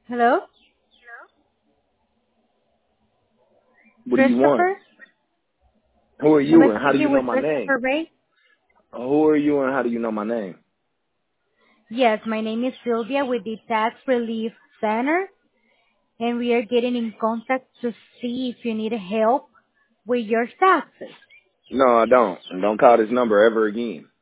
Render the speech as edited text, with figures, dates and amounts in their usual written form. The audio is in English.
Hello, What do you want? Christopher. Who are Am you I and how do you speaking know with my name? Christopher Ray? Who are you and how do you know my name? Yes, my name is Sylvia with the Tax Relief Center, and we are getting in contact to see if you need help with your taxes. No, I don't. And don't call this number ever again.